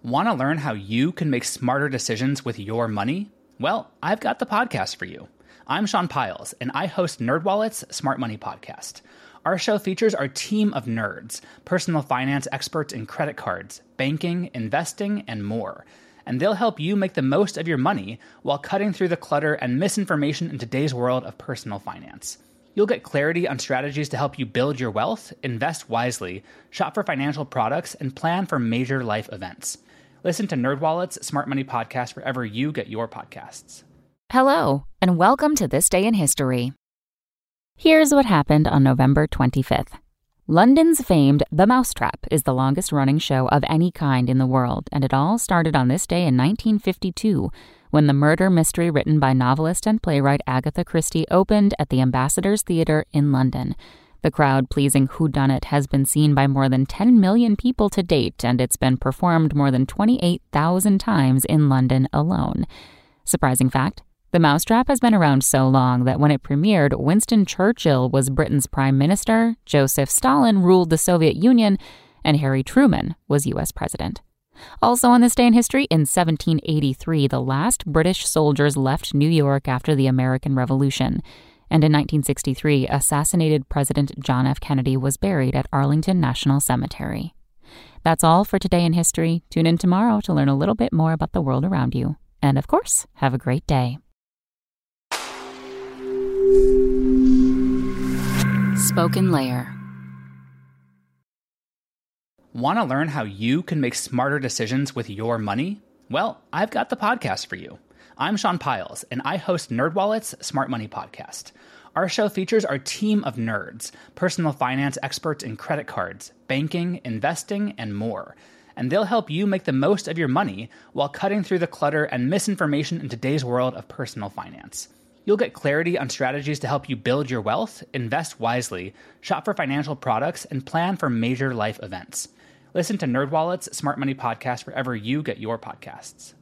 Want to learn how you can make smarter decisions with your money? Well, I've got the podcast for you. I'm Sean Piles, and I host NerdWallet's Smart Money Podcast. Our show features our team of nerds, personal finance experts in credit cards, banking, investing, and more. And they'll help you make the most of your money while cutting through the clutter and misinformation in today's world of personal finance. You'll get clarity on strategies to help you build your wealth, invest wisely, shop for financial products, and plan for major life events. Listen to NerdWallet's Smart Money Podcast wherever you get your podcasts. Hello, and welcome to This Day in History. Here's what happened on November 25th. London's famed The Mousetrap is the longest-running show of any kind in the world, and it all started on this day in 1952, when the murder mystery written by novelist and playwright Agatha Christie opened at the Ambassador's Theatre in London. The crowd-pleasing whodunit has been seen by more than 10 million people to date, and it's been performed more than 28,000 times in London alone. Surprising fact, The Mousetrap has been around so long that when it premiered, Winston Churchill was Britain's prime minister, Joseph Stalin ruled the Soviet Union, and Harry Truman was U.S. president. Also on this day in history, in 1783, the last British soldiers left New York after the American Revolution. And in 1963, assassinated President John F. Kennedy was buried at Arlington National Cemetery. That's all for today in history. Tune in tomorrow to learn a little bit more about the world around you. And of course, have a great day. Spoken Layer. Want to learn how you can make smarter decisions with your money? Well, I've got the podcast for you. I'm Sean Piles, and I host NerdWallet's Smart Money Podcast. Our show features our team of nerds, personal finance experts in credit cards, banking, investing, and more. And they'll help you make the most of your money while cutting through the clutter and misinformation in today's world of personal finance. You'll get clarity on strategies to help you build your wealth, invest wisely, shop for financial products, and plan for major life events. Listen to NerdWallet's Smart Money Podcast wherever you get your podcasts.